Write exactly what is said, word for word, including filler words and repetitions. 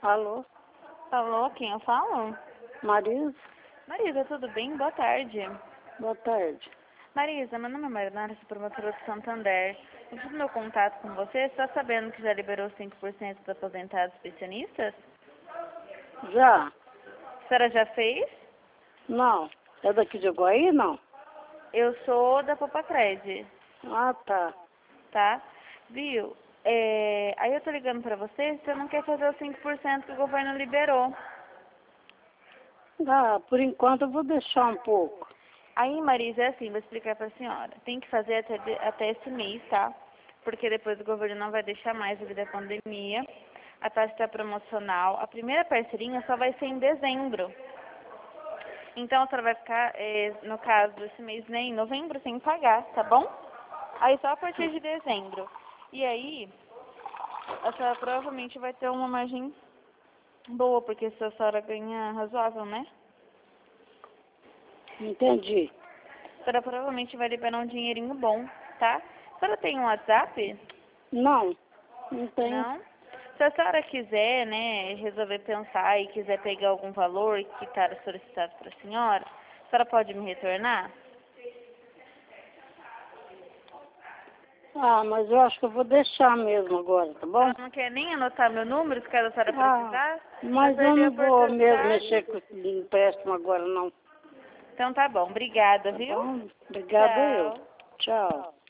Alô, Alô, quem eu falo? Marisa? Marisa, tudo bem? Boa tarde. Boa tarde. Marisa, meu nome é Marinara, sou promotora do Santander. Eu fiz meu contato com você, você está sabendo que já liberou cinco por cento dos aposentados pensionistas? Já? A senhora já fez? Não. É daqui de Guaí, não? Eu sou da Popacred, Ah, tá. tá? Viu? É, aí eu tô ligando pra você, você não quer fazer os cinco por cento que o governo liberou. Ah, por enquanto eu vou deixar um pouco. Aí, Marisa, é assim, vou explicar pra senhora. Tem que fazer até, de- até esse mês, tá? Porque depois o governo não vai deixar mais devido à pandemia. A taxa está promocional. A primeira parceirinha só vai ser em dezembro. Então a senhora vai ficar, eh, no caso desse mês, né, em novembro sem pagar, tá bom? Aí só a partir de dezembro. E aí, a senhora provavelmente vai ter uma margem boa, porque se a senhora ganha razoável, né? Entendi. A senhora provavelmente vai liberar um dinheirinho bom, tá? A senhora tem um WhatsApp? Não, não tem. Não? Se a senhora quiser, né, resolver pensar e quiser pegar algum valor que está solicitado para a senhora, a senhora pode me retornar? Ah, mas eu acho que eu vou deixar mesmo agora, tá A bom? senhora não quer nem anotar meu número, se caso a senhora Ah, precisar? Vai mas eu perder a não vou mesmo oportunidade? mexer com esse empréstimo agora, não. Então tá bom, obrigada, Tá viu? bom? Obrigada eu. Tchau. Tchau.